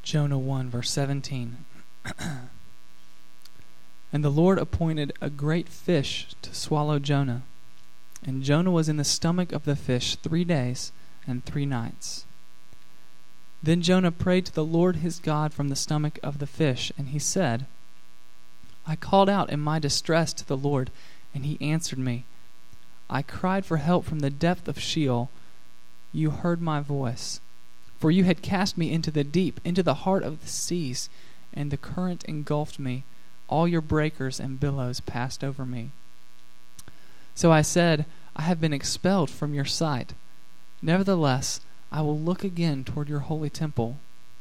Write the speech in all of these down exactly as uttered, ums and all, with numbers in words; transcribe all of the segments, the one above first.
Jonah one, verse seventeen. And the Lord appointed a great fish to swallow Jonah. And Jonah was in the stomach of the fish three days and three nights. Then Jonah prayed to the Lord his God from the stomach of the fish, and he said, I called out in my distress to the Lord, and he answered me. I cried for help from the depth of Sheol. You heard my voice. For you had cast me into the deep, into the heart of the seas, and the current engulfed me. All your breakers and billows passed over me. So I said, I have been expelled from your sight. Nevertheless, I will look again toward your holy temple.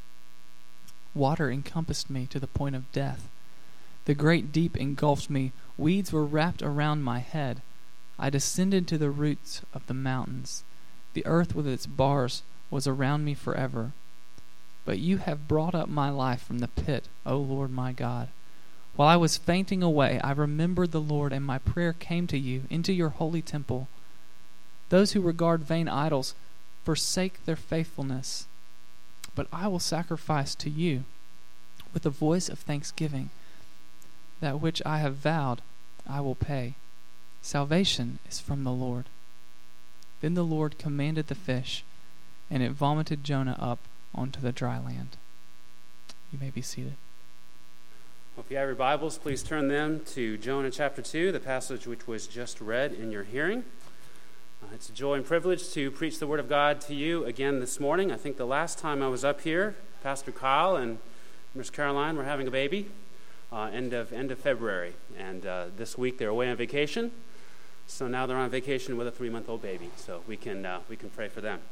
Water encompassed me to the point of death. The great deep engulfed me. Weeds were wrapped around my head. I descended to the roots of the mountains. The earth with its bars was around me forever. But you have brought up my life from the pit, O Lord my God. While I was fainting away, I remembered the Lord, and my prayer came to you into your holy temple. Those who regard vain idols forsake their faithfulness. But I will sacrifice to you with a voice of thanksgiving. That which I have vowed, I will pay. Salvation is from the Lord. Then the Lord commanded the fish, and it vomited Jonah up onto the dry land. You may be seated. Well, if you have your Bibles, please turn them to Jonah chapter two, the passage which was just read in your hearing. Uh, it's a joy and privilege to preach the Word of God to you again this morning. I think the last time I was up here, Pastor Kyle and Miss Caroline were having a baby, uh, end of end of February. And uh, this week they're away on vacation. So now they're on vacation with a three-month-old baby. So we can uh, we can pray for them.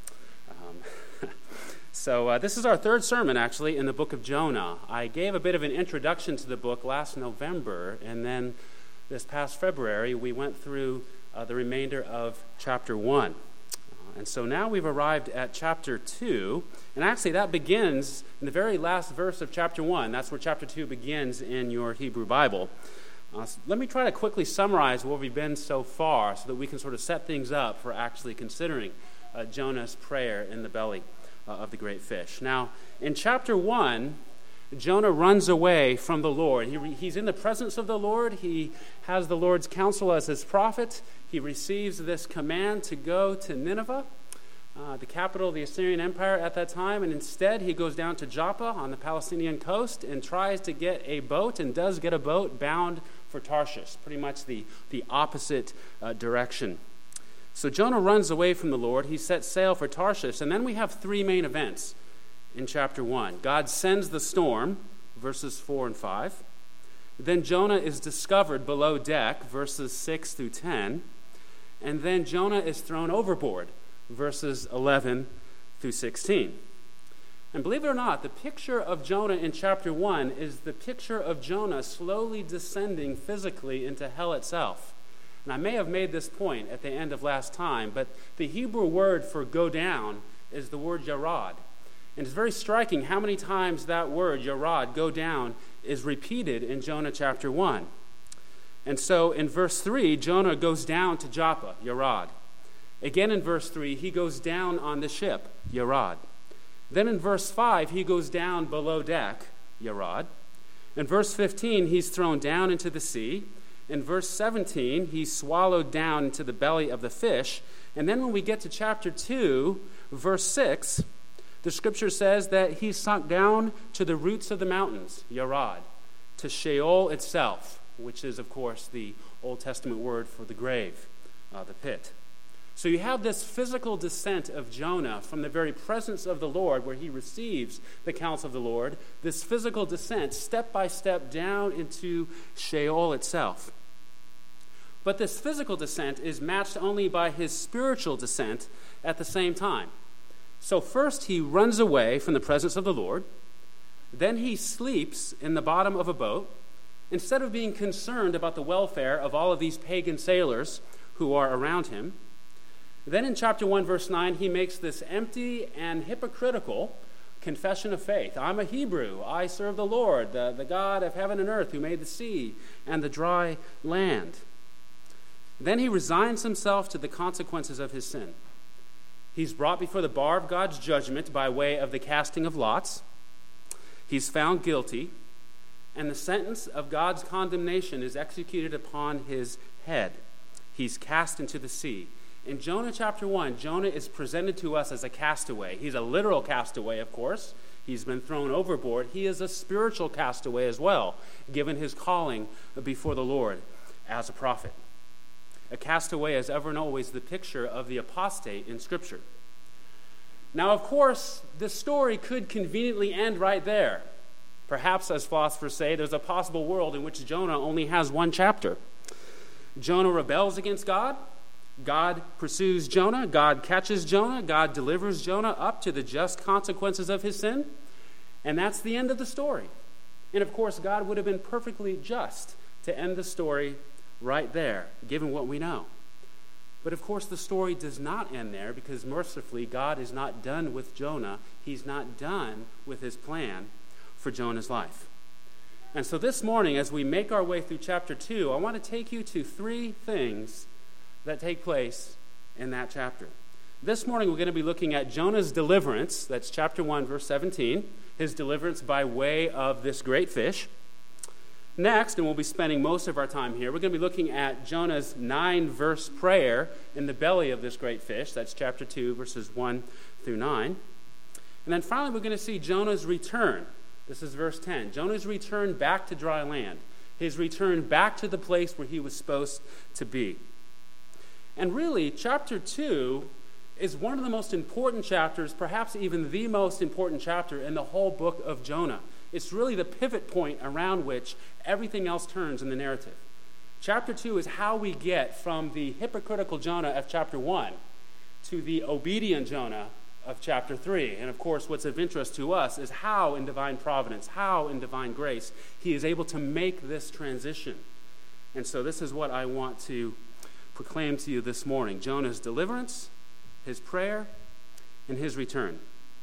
Um, So uh, this is our third sermon, actually, in the book of Jonah. I gave a bit of an introduction to the book last November, and then this past February, we went through uh, the remainder of chapter one. Uh, and so now we've arrived at chapter two, and actually that begins in the very last verse of chapter one. That's where chapter two begins in your Hebrew Bible. Uh, so let me try to quickly summarize where we've been so far so that we can sort of set things up for actually considering uh, Jonah's prayer in the belly of the great fish. Now, in chapter one, Jonah runs away from the Lord. He re- he's in the presence of the Lord. He has the Lord's counsel as his prophet. He receives this command to go to Nineveh, uh, the capital of the Assyrian Empire at that time, and instead he goes down to Joppa on the Palestinian coast and tries to get a boat, and does get a boat bound for Tarshish, pretty much the, the opposite uh, direction. So Jonah runs away from the Lord. He sets sail for Tarshish. And then we have three main events in chapter one. God sends the storm, verses four and five. Then Jonah is discovered below deck, verses six through ten. And then Jonah is thrown overboard, verses eleven through sixteen. And believe it or not, the picture of Jonah in chapter one is the picture of Jonah slowly descending physically into hell itself. And I may have made this point at the end of last time, but the Hebrew word for go down is the word yarad. And it's very striking how many times that word, yarad, go down, is repeated in Jonah chapter one. And so in verse three, Jonah goes down to Joppa, yarad. Again in verse three, he goes down on the ship, yarad. Then in verse five, he goes down below deck, yarad. In verse fifteen, he's thrown down into the sea. In verse seventeen, he's swallowed down into the belly of the fish. And then when we get to chapter two, verse six, the scripture says that he sunk down to the roots of the mountains, yarad, to Sheol itself, which is, of course, the Old Testament word for the grave, uh, the pit. So you have this physical descent of Jonah from the very presence of the Lord, where he receives the counsel of the Lord, this physical descent, step by step, down into Sheol itself. But this physical descent is matched only by his spiritual descent at the same time. So first he runs away from the presence of the Lord. Then he sleeps in the bottom of a boat. Instead of being concerned about the welfare of all of these pagan sailors who are around him. Then in chapter one, verse nine, he makes this empty and hypocritical confession of faith. I'm a Hebrew. I serve the Lord, the, the God of heaven and earth, who made the sea and the dry land. Then he resigns himself to the consequences of his sin. He's brought before the bar of God's judgment by way of the casting of lots. He's found guilty, and the sentence of God's condemnation is executed upon his head. He's cast into the sea. In Jonah chapter one, Jonah is presented to us as a castaway. He's a literal castaway, of course. He's been thrown overboard. He is a spiritual castaway as well, given his calling before the Lord as a prophet. A castaway is ever and always the picture of the apostate in Scripture. Now, of course, this story could conveniently end right there. Perhaps, as philosophers say, there's a possible world in which Jonah only has one chapter. Jonah rebels against God. God pursues Jonah. God catches Jonah. God delivers Jonah up to the just consequences of his sin. And that's the end of the story. And of course, God would have been perfectly just to end the story right there, given what we know. But of course, the story does not end there, because mercifully, God is not done with Jonah. He's not done with his plan for Jonah's life. And so this morning, as we make our way through chapter two, I want to take you to three things that take place in that chapter. This morning, we're going to be looking at Jonah's deliverance. That's chapter one, verse seventeen. His deliverance by way of this great fish. Next, and we'll be spending most of our time here, we're going to be looking at Jonah's nine-verse prayer in the belly of this great fish. That's chapter two, verses one through nine. And then finally, we're going to see Jonah's return. This is verse ten. Jonah's return back to dry land. His return back to the place where he was supposed to be. And really, chapter two is one of the most important chapters, perhaps even the most important chapter in the whole book of Jonah. It's really the pivot point around which everything else turns in the narrative. Chapter two is how we get from the hypocritical Jonah of chapter one to the obedient Jonah of chapter three. And of course, what's of interest to us is how in divine providence, how in divine grace, he is able to make this transition. And so this is what I want to proclaim to you this morning: Jonah's deliverance, his prayer, and his return.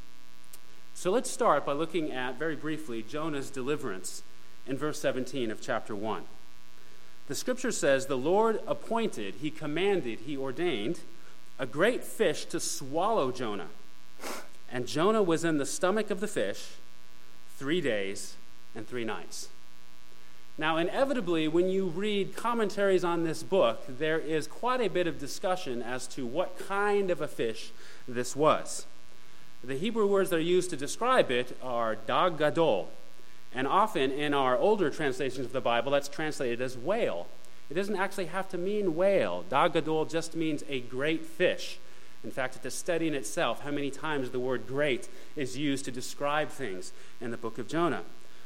So let's start by looking at, very briefly, Jonah's deliverance in verse seventeen of chapter one. The scripture says, "The Lord appointed," he commanded, he ordained, "a great fish to swallow Jonah. And Jonah was in the stomach of the fish three days and three nights." Now, inevitably, when you read commentaries on this book, there is quite a bit of discussion as to what kind of a fish this was. The Hebrew words that are used to describe it are dag gadol, and often in our older translations of the Bible, that's translated as whale. It doesn't actually have to mean whale. Dag gadol just means a great fish. In fact, it's a study in itself how many times the word great is used to describe things in the book of Jonah.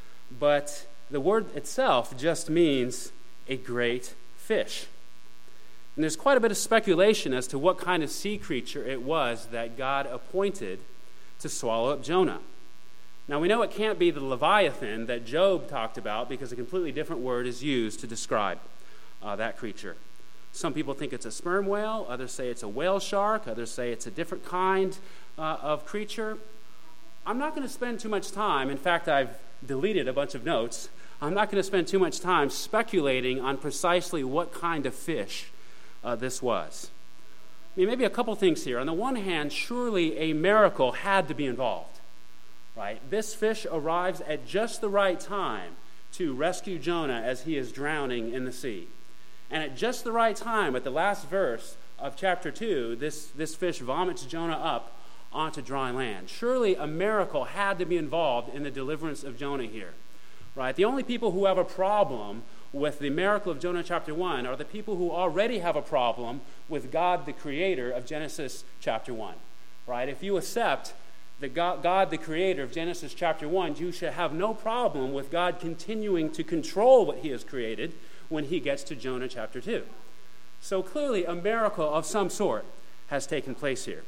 But the word itself just means a great fish. And there's quite a bit of speculation as to what kind of sea creature it was that God appointed to swallow up Jonah. Now, we know it can't be the Leviathan that Job talked about, because a completely different word is used to describe uh, that creature. Some people think it's a sperm whale, others say it's a whale shark, others say it's a different kind uh, of creature. I'm not going to spend too much time. In fact, I've deleted a bunch of notes. I'm not going to spend too much time speculating on precisely what kind of fish uh, this was. I mean, maybe a couple things here. On the one hand, surely a miracle had to be involved, right? This fish arrives at just the right time to rescue Jonah as he is drowning in the sea. And at just the right time, at the last verse of chapter two, this, this fish vomits Jonah up onto dry land. Surely a miracle had to be involved in the deliverance of Jonah here, right? The only people who have a problem with the miracle of Jonah chapter one are the people who already have a problem with God, the creator of Genesis chapter one, right? If you accept that God, God, the creator of Genesis chapter one, you should have no problem with God continuing to control what he has created when he gets to Jonah chapter two. So clearly a miracle of some sort has taken place here.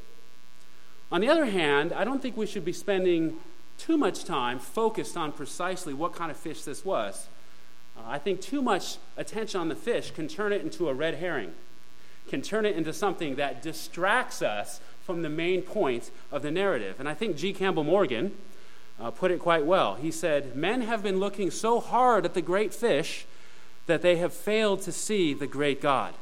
On the other hand, I don't think we should be spending too much time focused on precisely what kind of fish this was. Uh, I think too much attention on the fish can turn it into a red herring, can turn it into something that distracts us from the main point of the narrative. And I think G. Campbell Morgan uh, put it quite well. He said, "Men have been looking so hard at the great fish that they have failed to see the great God."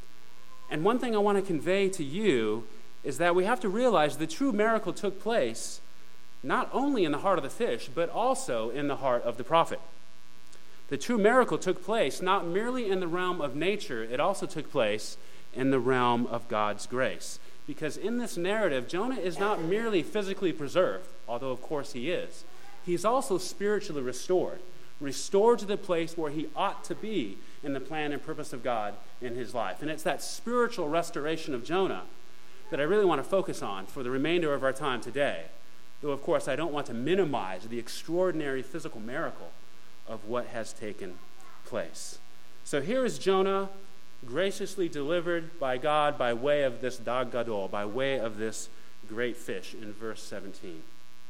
And one thing I want to convey to you is that we have to realize the true miracle took place not only in the heart of the fish, but also in the heart of the prophet. The true miracle took place not merely in the realm of nature, it also took place in the realm of God's grace. Because in this narrative, Jonah is not merely physically preserved, although of course he is. He's also spiritually restored, restored to the place where he ought to be in the plan and purpose of God in his life. And it's that spiritual restoration of Jonah that I really want to focus on for the remainder of our time today. Though, of course, I don't want to minimize the extraordinary physical miracle of what has taken place. So here is Jonah graciously delivered by God by way of this Dag Gadol, by way of this great fish in verse seventeen.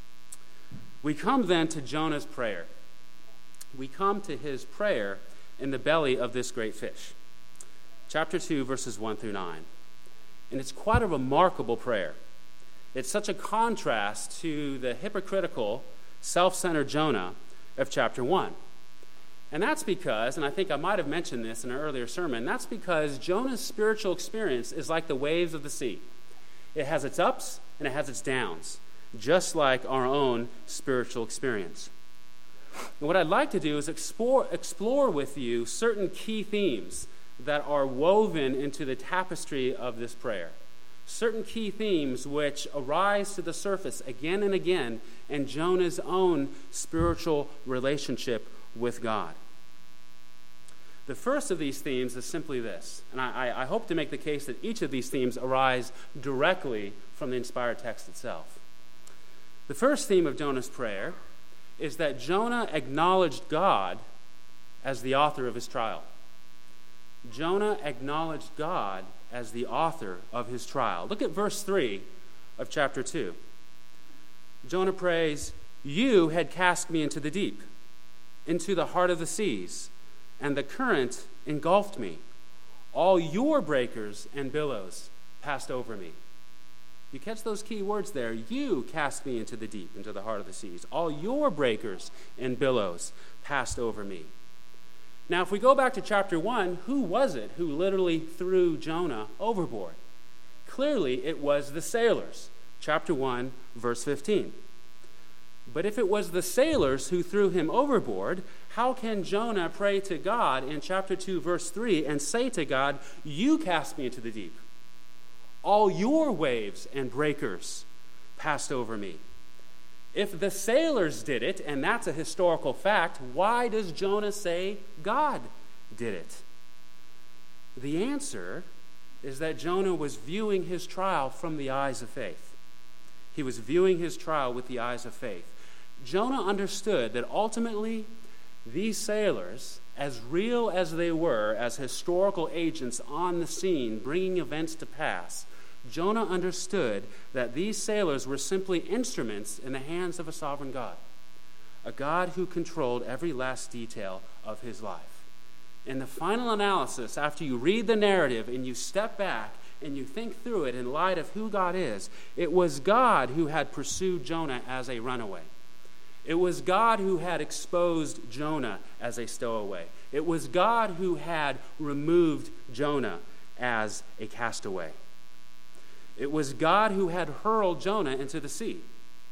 We come then to Jonah's prayer. We come to his prayer in the belly of this great fish. Chapter two, verses one through nine. And it's quite a remarkable prayer. It's such a contrast to the hypocritical, self-centered Jonah of chapter one. And that's because, and I think I might have mentioned this in an earlier sermon, that's because Jonah's spiritual experience is like the waves of the sea. It has its ups and it has its downs, just like our own spiritual experience. And what I'd like to do is explore, explore with you certain key themes that are woven into the tapestry of this prayer. Certain key themes which arise to the surface again and again in Jonah's own spiritual relationship with God. The first of these themes is simply this, and I, I hope to make the case that each of these themes arise directly from the inspired text itself. The first theme of Jonah's prayer is that Jonah acknowledged God as the author of his trial. Jonah acknowledged God as the author of his trial. Look at verse three of chapter two. Jonah prays, "You had cast me into the deep, into the heart of the seas, and the current engulfed me. All your breakers and billows passed over me." You catch those key words there. You cast me into the deep, into the heart of the seas. All your breakers and billows passed over me. Now, if we go back to chapter one, who was it who literally threw Jonah overboard? Clearly, it was the sailors. Chapter one, verse fifteen. But if it was the sailors who threw him overboard, how can Jonah pray to God in chapter two, verse three, and say to God, "You cast me into the deep. All your waves and breakers passed over me"? If the sailors did it, and that's a historical fact, why does Jonah say God did it? The answer is that Jonah was viewing his trial from the eyes of faith. He was viewing his trial with the eyes of faith. Jonah understood that ultimately these sailors, as real as they were as historical agents on the scene bringing events to pass, Jonah understood that these sailors were simply instruments in the hands of a sovereign God, a God who controlled every last detail of his life. In the final analysis, after you read the narrative and you step back and you think through it in light of who God is, it was God who had pursued Jonah as a runaway. It was God who had exposed Jonah as a stowaway. It was God who had removed Jonah as a castaway. It was God who had hurled Jonah into the sea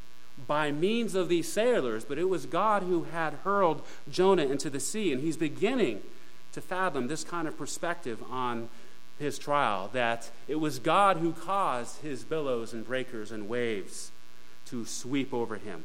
by means of these sailors, but it was God who had hurled Jonah into the sea. And he's beginning to fathom this kind of perspective on his trial, that it was God who caused his billows and breakers and waves to sweep over him.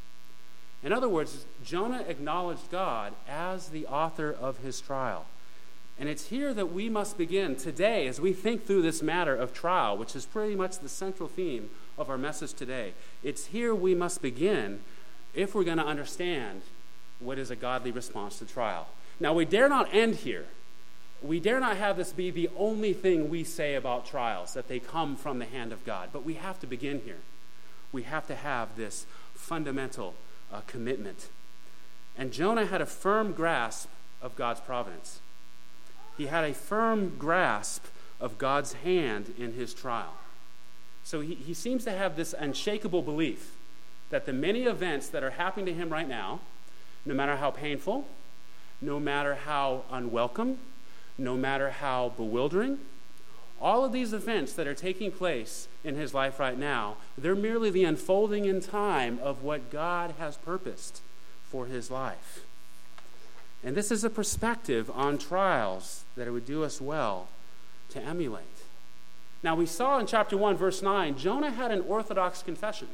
In other words, Jonah acknowledged God as the author of his trial. And it's here that we must begin today as we think through this matter of trial, which is pretty much the central theme of our message today. It's here we must begin if we're going to understand what is a godly response to trial. Now, we dare not end here. We dare not have this be the only thing we say about trials, that they come from the hand of God. But we have to begin here. We have to have this fundamental uh, commitment. And Jonah had a firm grasp of God's providence. He had a firm grasp of God's hand in his trial. So he, he seems to have this unshakable belief that the many events that are happening to him right now, no matter how painful, no matter how unwelcome, no matter how bewildering, all of these events that are taking place in his life right now, they're merely the unfolding in time of what God has purposed for his life. And this is a perspective on trials that it would do us well to emulate. Now, we saw in chapter one, verse nine, Jonah had an orthodox confession.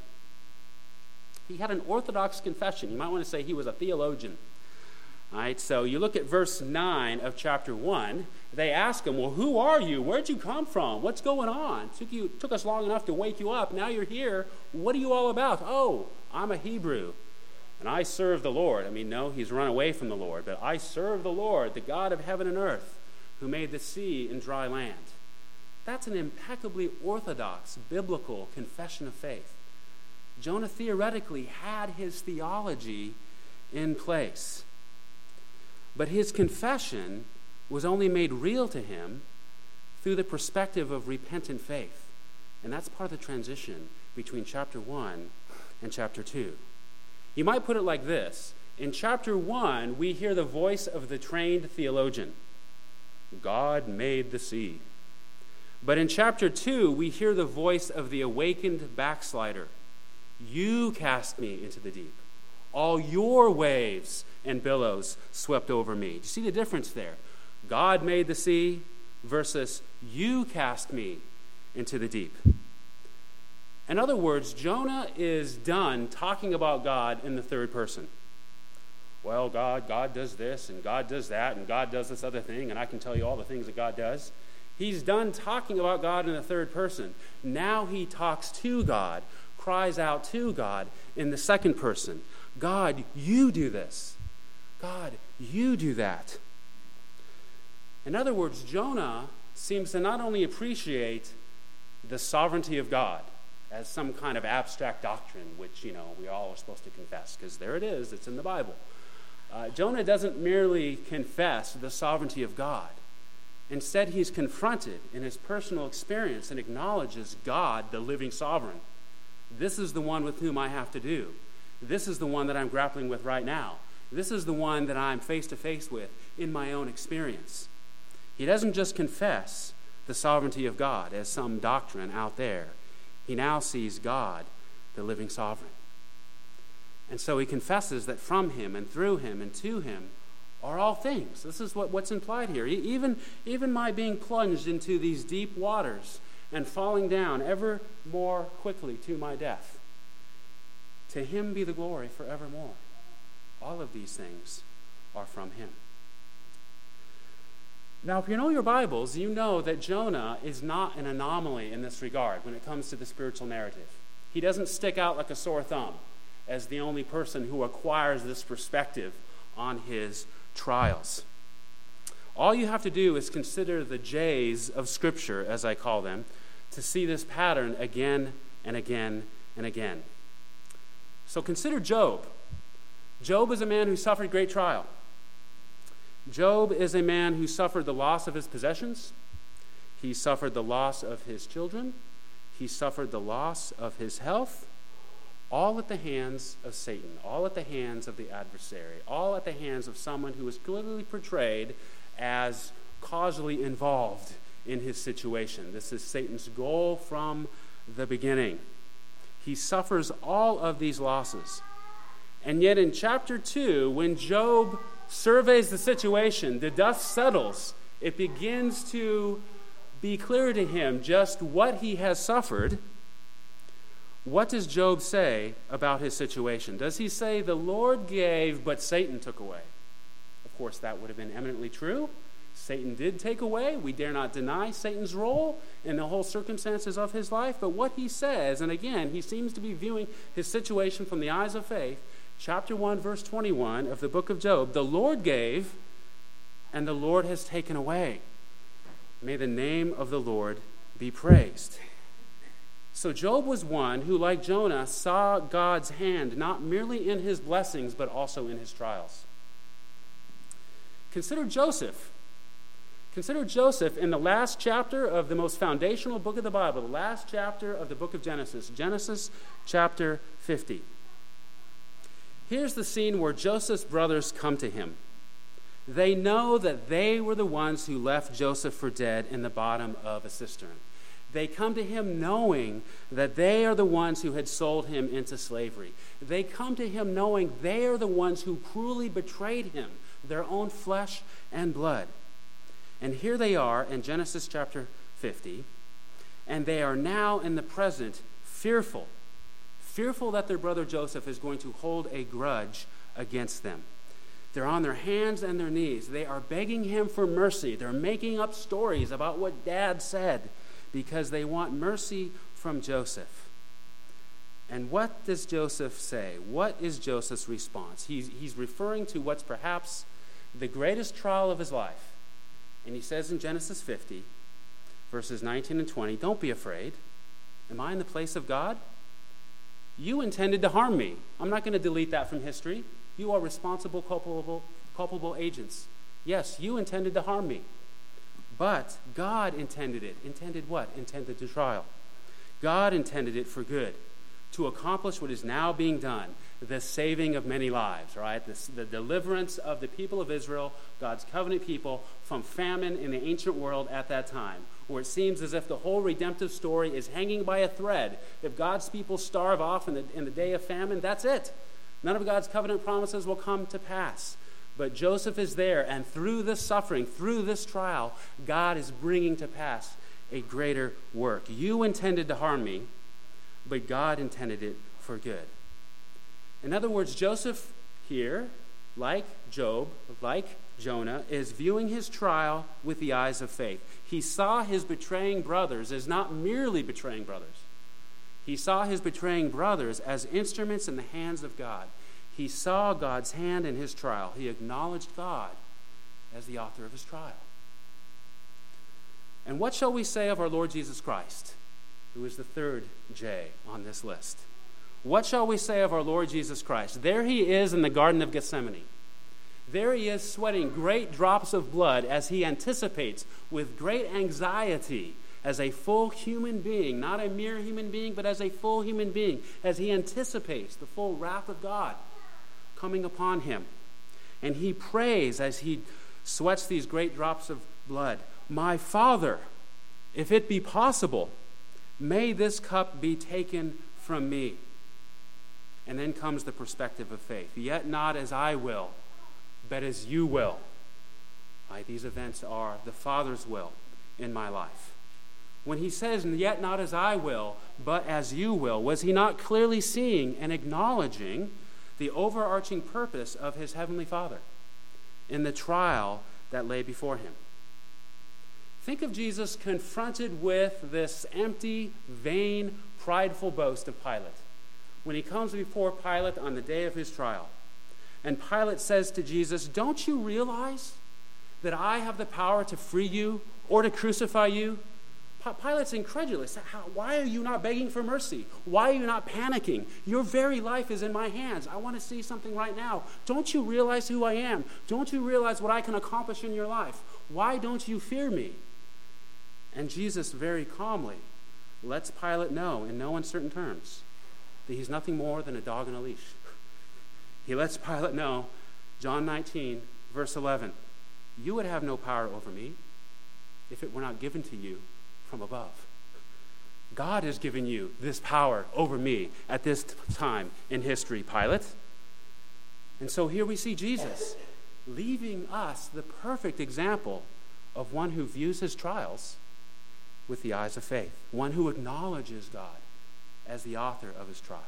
He had an orthodox confession. You might want to say he was a theologian. All right, so you look at verse nine of chapter one. They ask him, well, who are you? Where'd you come from? What's going on? It took, you, took us long enough to wake you up. Now you're here. What are you all about? Oh, I'm a Hebrew, and I serve the Lord. I mean, no, he's run away from the Lord, but I serve the Lord, the God of heaven and earth, who made the sea and dry land. That's an impeccably orthodox, biblical confession of faith. Jonah theoretically had his theology in place. But his confession was only made real to him through the perspective of repentant faith. And that's part of the transition between chapter one and chapter two. You might put it like this. In chapter one, we hear the voice of the trained theologian. God made the sea. But in chapter two, we hear the voice of the awakened backslider. You cast me into the deep. All your waves and billows swept over me. Do you see the difference there? God made the sea versus you cast me into the deep. In other words, Jonah is done talking about God in the third person. Well, God, God does this, and God does that, and God does this other thing, and I can tell you all the things that God does. He's done talking about God in the third person. Now he talks to God, cries out to God in the second person. God, you do this. God, you do that. In other words, Jonah seems to not only appreciate the sovereignty of God as some kind of abstract doctrine, which, you know, we all are supposed to confess, because there it is, it's in the Bible. Uh, Jonah doesn't merely confess the sovereignty of God. Instead, he's confronted in his personal experience and acknowledges God, the living sovereign. This is the one with whom I have to do. This is the one that I'm grappling with right now. This is the one that I'm face to face with in my own experience. He doesn't just confess the sovereignty of God as some doctrine out there. He now sees God, the living sovereign. And so he confesses that from him and through him and to him are all things. This is what, what's implied here. Even, even my being plunged into these deep waters and falling down ever more quickly to my death. To him be the glory forevermore. All of these things are from him. Now, if you know your Bibles, you know that Jonah is not an anomaly in this regard when it comes to the spiritual narrative. He doesn't stick out like a sore thumb as the only person who acquires this perspective on his trials. All you have to do is consider the J's of Scripture, as I call them, to see this pattern again and again and again. So consider Job. Job is a man who suffered great trial. Job is a man who suffered the loss of his possessions. He suffered the loss of his children. He suffered the loss of his health, all at the hands of Satan, all at the hands of the adversary, all at the hands of someone who was clearly portrayed as causally involved in his situation. This is Satan's goal from the beginning. He suffers all of these losses. And yet in chapter two, when Job surveys the situation, the dust settles, it begins to be clear to him just what he has suffered. What does Job say about his situation? Does he say, the Lord gave, but Satan took away? Of course, that would have been eminently true. Satan did take away. We dare not deny Satan's role in the whole circumstances of his life. But what he says, and again, he seems to be viewing his situation from the eyes of faith, chapter one, verse twenty-one of the book of Job, the Lord gave, and the Lord has taken away. May the name of the Lord be praised. So Job was one who, like Jonah, saw God's hand not merely in his blessings, but also in his trials. Consider Joseph. Consider Joseph in the last chapter of the most foundational book of the Bible, the last chapter of the book of Genesis, Genesis chapter fifty. Here's the scene where Joseph's brothers come to him. They know that they were the ones who left Joseph for dead in the bottom of a cistern. They come to him knowing that they are the ones who had sold him into slavery. They come to him knowing they are the ones who cruelly betrayed him, their own flesh and blood. And here they are in Genesis chapter fifty, and they are now in the present fearful, fearful that their brother Joseph is going to hold a grudge against them. They're on their hands and their knees. They are begging him for mercy. They're making up stories about what dad said because they want mercy from Joseph. And what does Joseph say? What is Joseph's response? He's, he's referring to what's perhaps the greatest trial of his life. And he says in Genesis fifty, verses nineteen and twenty, "Don't be afraid. Am I in the place of God? You intended to harm me." I'm not going to delete that from history. You are responsible, culpable, culpable agents. Yes, you intended to harm me. But God intended it. Intended what? Intended the trial. God intended it for good, to accomplish what is now being done, the saving of many lives, right? This, the deliverance of the people of Israel, God's covenant people, from famine in the ancient world at that time, where it seems as if the whole redemptive story is hanging by a thread. If God's people starve off in the, in the day of famine, that's it. None of God's covenant promises will come to pass. But Joseph is there, and through this suffering, through this trial, God is bringing to pass a greater work. You intended to harm me, but God intended it for good. In other words, Joseph here, like Job, like Jonah, is viewing his trial with the eyes of faith. He saw his betraying brothers as not merely betraying brothers. He saw his betraying brothers as instruments in the hands of God. He saw God's hand in his trial. He acknowledged God as the author of his trial. And what shall we say of our Lord Jesus Christ, who is the third J on this list? What shall we say of our Lord Jesus Christ? There he is in the Garden of Gethsemane. There he is sweating great drops of blood as he anticipates with great anxiety, as a full human being, not a mere human being, but as a full human being, as he anticipates the full wrath of God coming upon him. And he prays as he sweats these great drops of blood, "My Father, if it be possible, may this cup be taken from me." And then comes the perspective of faith. "Yet not as I will, but as you will." Right, these events are the Father's will in my life. When he says, "Yet not as I will, but as you will," was he not clearly seeing and acknowledging the overarching purpose of his heavenly Father in the trial that lay before him? Think of Jesus confronted with this empty, vain, prideful boast of Pilate when he comes before Pilate on the day of his trial. And Pilate says to Jesus, "Don't you realize that I have the power to free you or to crucify you?" Pilate's incredulous. How, why are you not begging for mercy? Why are you not panicking? Your very life is in my hands. I want to see something right now. Don't you realize who I am? Don't you realize what I can accomplish in your life? Why don't you fear me? And Jesus very calmly lets Pilate know in no uncertain terms that he's nothing more than a dog on a leash. He lets Pilate know, John nineteen, verse eleven, "You would have no power over me if it were not given to you from above." God has given you this power over me at this time in history, Pilate. And so here we see Jesus leaving us the perfect example of one who views his trials with the eyes of faith, one who acknowledges God as the author of his trial.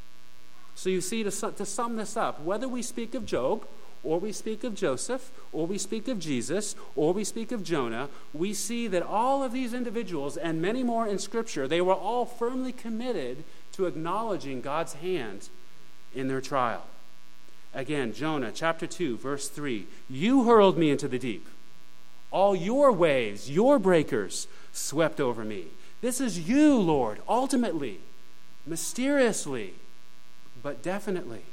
So you see, to, to sum this up, whether we speak of Job, or we speak of Joseph, or we speak of Jesus, or we speak of Jonah, we see that all of these individuals, and many more in Scripture, they were all firmly committed to acknowledging God's hand in their trial. Again, Jonah chapter two, verse three, "You hurled me into the deep. All your waves, your breakers, swept over me." This is you, Lord, ultimately, mysteriously, but definitely.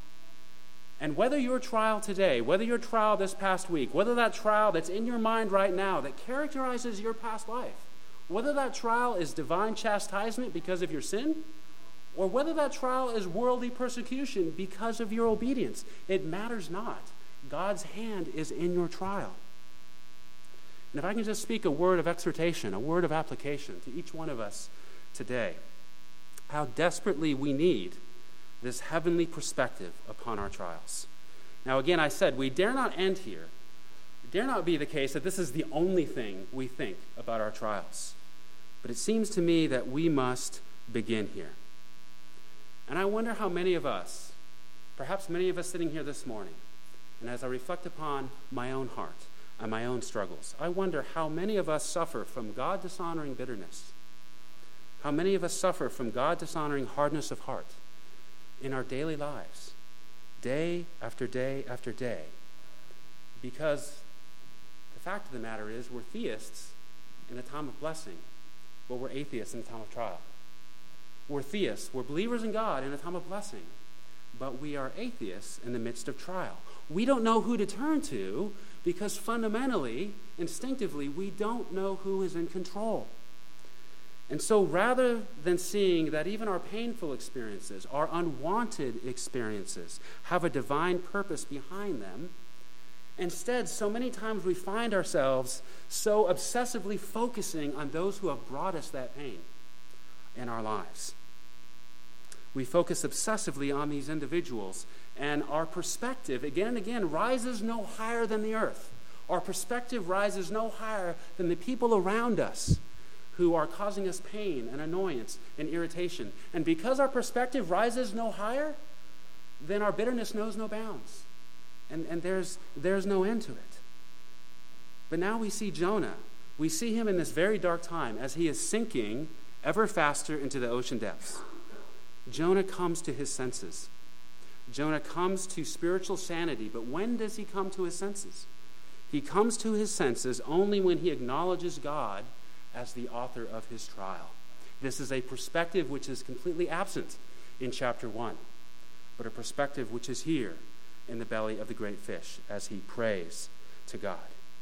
And whether your trial today, whether your trial this past week, whether that trial that's in your mind right now that characterizes your past life, whether that trial is divine chastisement because of your sin, or whether that trial is worldly persecution because of your obedience, it matters not. God's hand is in your trial. And if I can just speak a word of exhortation, a word of application to each one of us today, how desperately we need this heavenly perspective upon our trials. Now, again, I said we dare not end here. It dare not be the case that this is the only thing we think about our trials. But it seems to me that we must begin here. And I wonder how many of us, perhaps many of us sitting here this morning, and as I reflect upon my own heart and my own struggles, I wonder how many of us suffer from God-dishonoring bitterness. How many of us suffer from God-dishonoring hardness of heart in our daily lives, day after day after day. Because the fact of the matter is we're theists in a time of blessing, but we're atheists in a time of trial. We're theists, we're believers in God in a time of blessing, but we are atheists in the midst of trial. We don't know who to turn to because fundamentally, instinctively, we don't know who is in control. And so rather than seeing that even our painful experiences, our unwanted experiences, have a divine purpose behind them, instead, so many times we find ourselves so obsessively focusing on those who have brought us that pain in our lives. We focus obsessively on these individuals, and our perspective, again and again, rises no higher than the earth. Our perspective rises no higher than the people around us who are causing us pain and annoyance and irritation. And because our perspective rises no higher, then our bitterness knows no bounds. And, and there's, there's no end to it. But now we see Jonah. We see him in this very dark time as he is sinking ever faster into the ocean depths. Jonah comes to his senses. Jonah comes to spiritual sanity. But when does he come to his senses? He comes to his senses only when he acknowledges God as the author of his trial. This is a perspective which is completely absent in chapter one, but a perspective which is here in the belly of the great fish as he prays to God.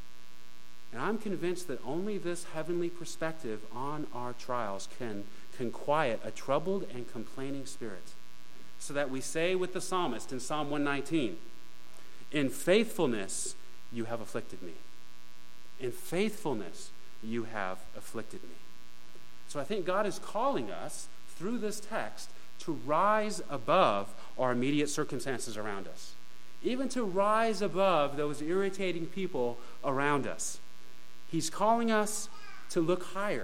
And I'm convinced that only this heavenly perspective on our trials can, can quiet a troubled and complaining spirit, so that we say with the psalmist in Psalm one nineteen, "In faithfulness you have afflicted me. In faithfulness you have afflicted me." So I think God is calling us through this text to rise above our immediate circumstances around us, even to rise above those irritating people around us. He's calling us to look higher,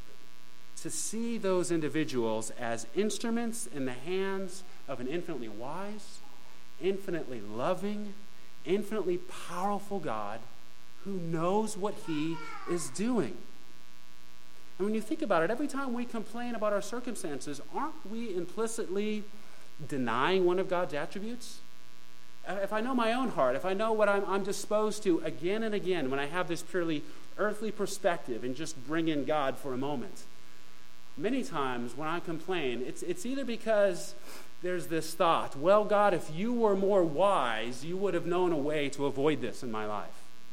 to see those individuals as instruments in the hands of an infinitely wise, infinitely loving, infinitely powerful God who knows what he is doing. And when you think about it, every time we complain about our circumstances, aren't we implicitly denying one of God's attributes? If I know my own heart, if I know what I'm, I'm disposed to again and again when I have this purely earthly perspective and just bring in God for a moment, many times when I complain, it's, it's either because there's this thought, well, God, if you were more wise, you would have known a way to avoid this in my life.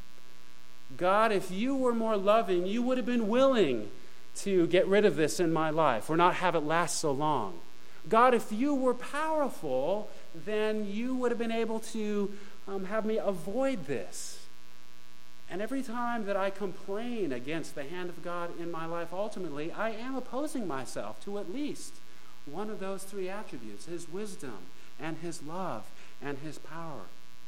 God, if you were more loving, you would have been willing to get rid of this in my life or not have it last so long. God, if you were powerful, then you would have been able to um, have me avoid this. And every time that I complain against the hand of God in my life, ultimately, I am opposing myself to at least one of those three attributes, his wisdom and his love and his power.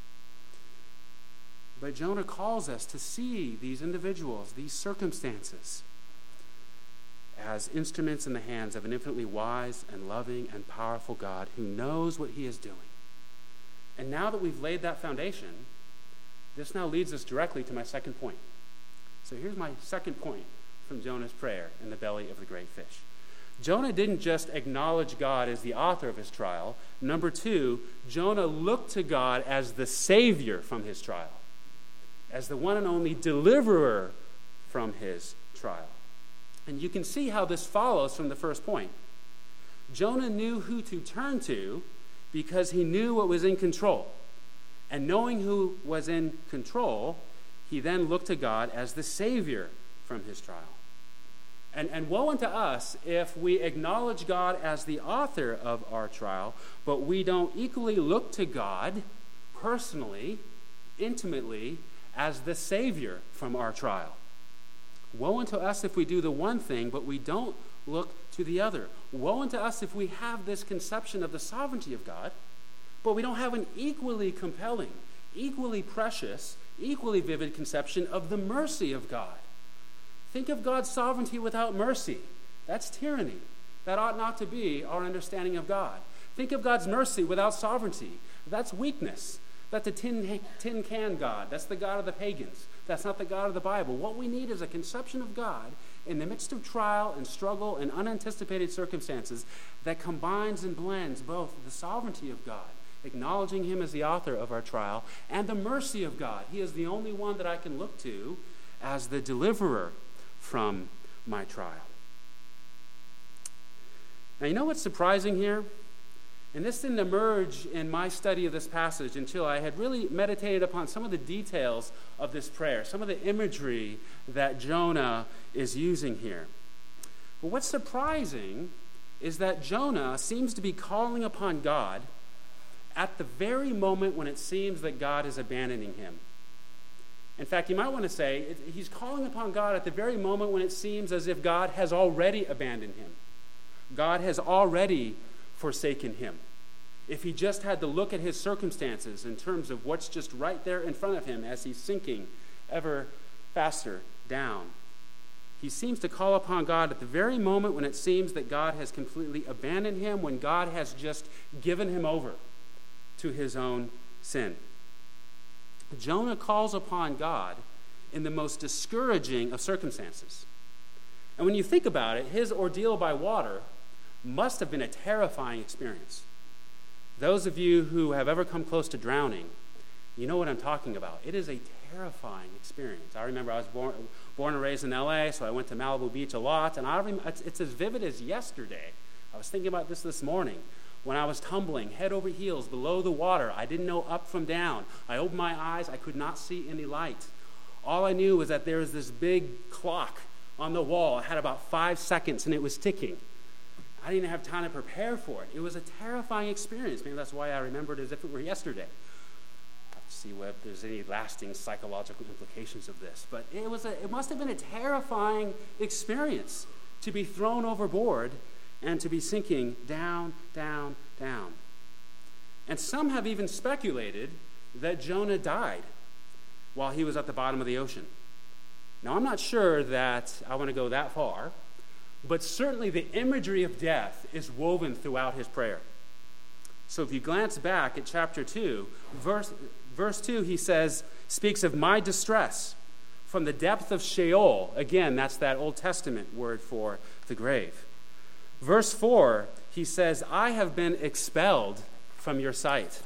But Jonah calls us to see these individuals, these circumstances, as instruments in the hands of an infinitely wise and loving and powerful God who knows what he is doing. And now that we've laid that foundation, this now leads us directly to my second point. So here's my second point from Jonah's prayer in the belly of the great fish. Jonah didn't just acknowledge God as the author of his trial. Number two, Jonah looked to God as the Savior from his trial, as the one and only deliverer from his trial. And you can see how this follows from the first point. Jonah knew who to turn to because he knew what was in control. And knowing who was in control, he then looked to God as the Savior from his trial. And, and woe unto us if we acknowledge God as the author of our trial, but we don't equally look to God personally intimately as the Savior from our trial. Woe unto us if we do the one thing, but we don't look to the other. Woe unto us if we have this conception of the sovereignty of God, but we don't have an equally compelling, equally precious, equally vivid conception of the mercy of God. Think of God's sovereignty without mercy. That's tyranny. That ought not to be our understanding of God. Think of God's mercy without sovereignty. That's weakness. That's the tin, tin can God. That's the God of the pagans. That's not the God of the Bible. What we need is a conception of God in the midst of trial and struggle and unanticipated circumstances that combines and blends both the sovereignty of God, acknowledging him as the author of our trial, and the mercy of God. He is the only one that I can look to as the deliverer from my trial. Now, you know what's surprising here? And this didn't emerge in my study of this passage until I had really meditated upon some of the details of this prayer, some of the imagery that Jonah is using here. But what's surprising is that Jonah seems to be calling upon God at the very moment when it seems that God is abandoning him. In fact, you might want to say it, he's calling upon God at the very moment when it seems as if God has already abandoned him. God has already forsaken him. If he just had to look at his circumstances in terms of what's just right there in front of him as he's sinking ever faster down, he seems to call upon God at the very moment when it seems that God has completely abandoned him, when God has just given him over to his own sin. Jonah calls upon God in the most discouraging of circumstances. And when you think about it, his ordeal by water must have been a terrifying experience. Those of you who have ever come close to drowning, you know what I'm talking about. It is a terrifying experience. I remember I was born, born and raised in L A, so I went to Malibu Beach a lot, and I remember, it's, it's as vivid as yesterday. I was thinking about this this morning. When I was tumbling head over heels below the water, I didn't know up from down. I opened my eyes, I could not see any light. All I knew was that there was this big clock on the wall. It had about five seconds, and it was ticking. I didn't even have time to prepare for it. It was a terrifying experience. Maybe that's why I remembered it as if it were yesterday. I have to see if there's any lasting psychological implications of this. But it was a, it must have been a terrifying experience to be thrown overboard and to be sinking down, down, down. And some have even speculated that Jonah died while he was at the bottom of the ocean. Now, I'm not sure that I want to go that far, but certainly the imagery of death is woven throughout his prayer. So if you glance back at chapter two, verse, verse two, he says, speaks of my distress from the depth of Sheol. Again, that's that Old Testament word for the grave. Verse four, he says, I have been expelled from your sight.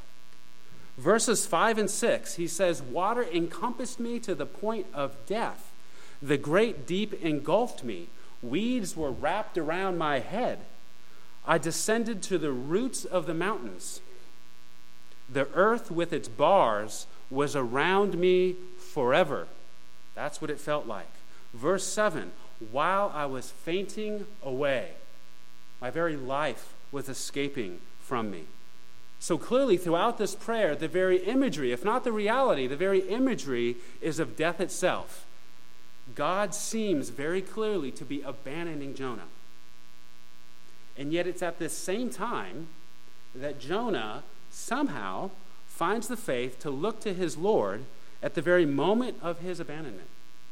Verses five and six, he says, water encompassed me to the point of death. The great deep engulfed me. Weeds were wrapped around my head. I descended to the roots of the mountains. The earth with its bars was around me forever. That's what it felt like. Verse seven, while I was fainting away, my very life was escaping from me. So clearly, throughout this prayer, the very imagery, if not the reality, the very imagery is of death itself. God seems very clearly to be abandoning Jonah. And yet it's at this same time that Jonah somehow finds the faith to look to his Lord at the very moment of his abandonment,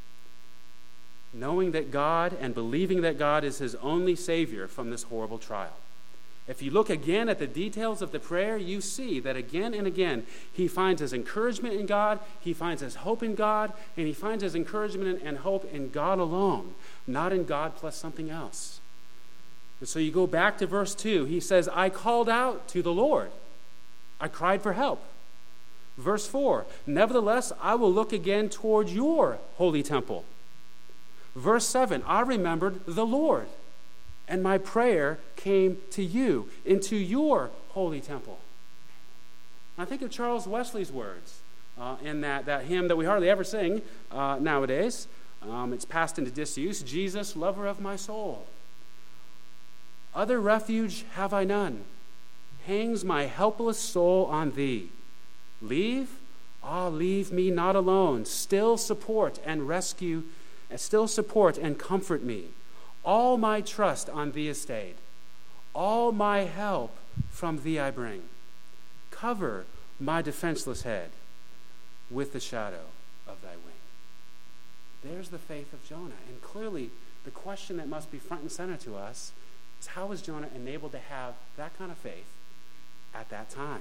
knowing that God and believing that God is his only Savior from this horrible trial. If you look again at the details of the prayer, you see that again and again, he finds his encouragement in God, he finds his hope in God, and he finds his encouragement and hope in God alone, not in God plus something else. And so you go back to verse two. He says, I called out to the Lord. I cried for help. Verse four, nevertheless, I will look again toward your holy temple. Verse seven, I remembered the Lord, and my prayer came to you, into your holy temple. I think of Charles Wesley's words uh, in that, that hymn that we hardly ever sing uh, nowadays. Um, it's passed into disuse. Jesus, lover of my soul. Other refuge have I none. Hangs my helpless soul on thee. Leave? Ah, leave me not alone. Still support and rescue, still support and comfort me. All my trust on thee is stayed. All my help from thee I bring. Cover my defenseless head with the shadow of thy wing. There's the faith of Jonah. And clearly, the question that must be front and center to us is, how was Jonah enabled to have that kind of faith at that time?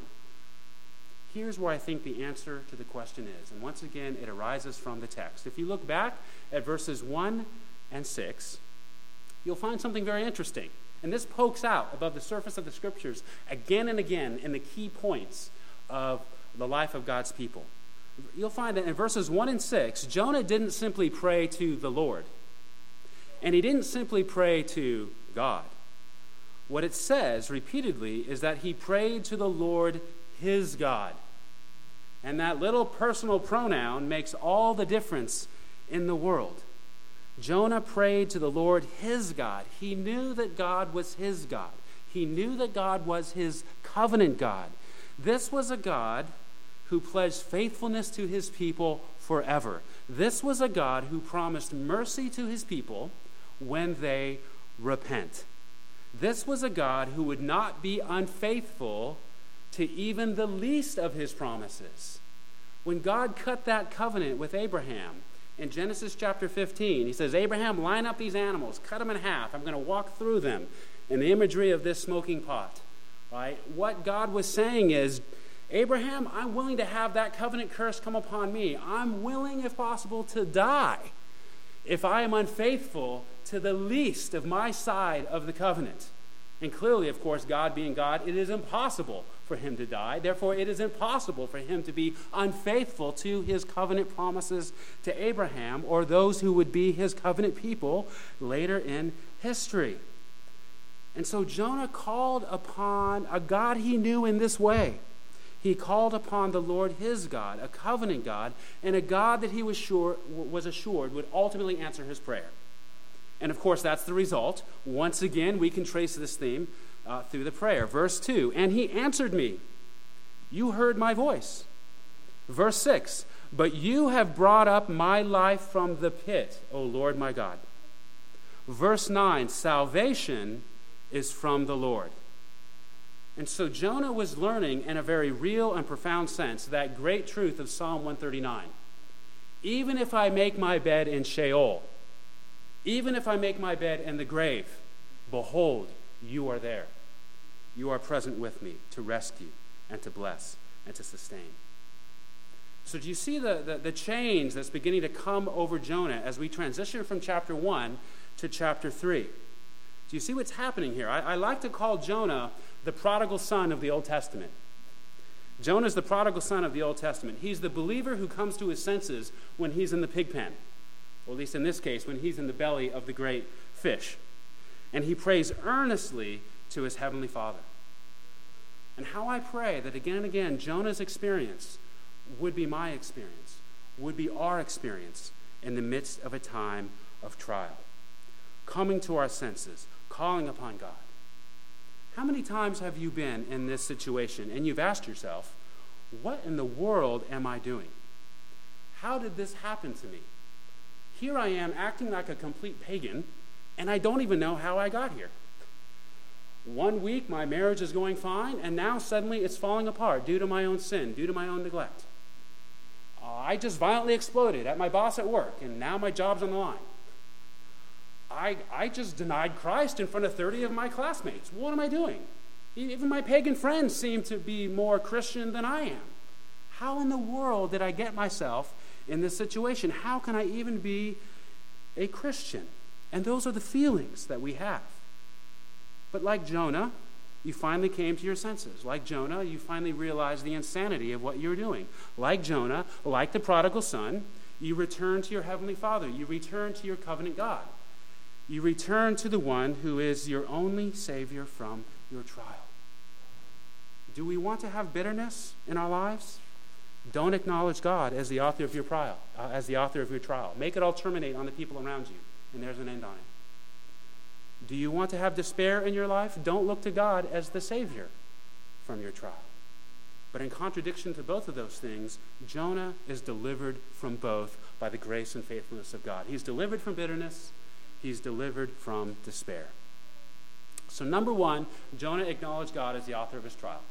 Here's where I think the answer to the question is. And once again, it arises from the text. If you look back at verses one and six, you'll find something very interesting. And this pokes out above the surface of the scriptures again and again in the key points of the life of God's people. You'll find that in verses one and six, Jonah didn't simply pray to the Lord. And he didn't simply pray to God. What it says repeatedly is that he prayed to the Lord his God. And that little personal pronoun makes all the difference in the world. Jonah prayed to the Lord his God. He knew that God was his God. He knew that God was his covenant God. This was a God who pledged faithfulness to his people forever. This was a God who promised mercy to his people when they repent. This was a God who would not be unfaithful to even the least of his promises. When God cut that covenant with Abraham in Genesis chapter fifteen, he says, Abraham, line up these animals, cut them in half. I'm going to walk through them in the imagery of this smoking pot. Right? What God was saying is, Abraham, I'm willing to have that covenant curse come upon me. I'm willing, if possible, to die if I am unfaithful to the least of my side of the covenant. And clearly, of course, God being God, it is impossible for him to die. Therefore, it is impossible for him to be unfaithful to his covenant promises to Abraham or those who would be his covenant people later in history. And so Jonah called upon a God he knew in this way. He called upon the Lord his God, a covenant God, and a God that he was sure was assured would ultimately answer his prayer. And of course, that's the result. Once again, we can trace this theme uh, through the prayer. Verse two, and he answered me, you heard my voice. Verse six, but you have brought up my life from the pit, O Lord my God. Verse nine, salvation is from the Lord. And so Jonah was learning in a very real and profound sense that great truth of Psalm one thirty-nine. Even if I make my bed in Sheol, even if I make my bed in the grave, behold, you are there. You are present with me to rescue and to bless and to sustain. So do you see the, the, the change that's beginning to come over Jonah as we transition from chapter one to chapter three? Do you see what's happening here? I, I like to call Jonah the prodigal son of the Old Testament. Jonah is the prodigal son of the Old Testament. He's the believer who comes to his senses when he's in the pig pen, or at least in this case, when he's in the belly of the great fish. And he prays earnestly to his heavenly Father. And how I pray that again and again, Jonah's experience would be my experience, would be our experience in the midst of a time of trial. Coming to our senses, calling upon God. How many times have you been in this situation and you've asked yourself, what in the world am I doing? How did this happen to me? Here I am acting like a complete pagan, and I don't even know how I got here. One week my marriage is going fine, and now suddenly it's falling apart due to my own sin, due to my own neglect. Uh, I just violently exploded at my boss at work, and now my job's on the line. I, I just denied Christ in front of thirty of my classmates. What am I doing? Even my pagan friends seem to be more Christian than I am. How in the world did I get myself in this situation? How can I even be a Christian? And those are the feelings that we have. But like Jonah, you finally came to your senses. Like Jonah, you finally realized the insanity of what you're doing. Like Jonah, like the prodigal son, you return to your heavenly Father. You return to your covenant God. You return to the one who is your only Savior from your trial. Do we want to have bitterness in our lives? Don't acknowledge God as the author of your trial. Uh, as the author of your trial. Make it all terminate on the people around you, and there's an end on it. Do you want to have despair in your life? Don't look to God as the Savior from your trial. But in contradiction to both of those things, Jonah is delivered from both by the grace and faithfulness of God. He's delivered from bitterness. He's delivered from despair. So number one, Jonah acknowledged God as the author of his trial.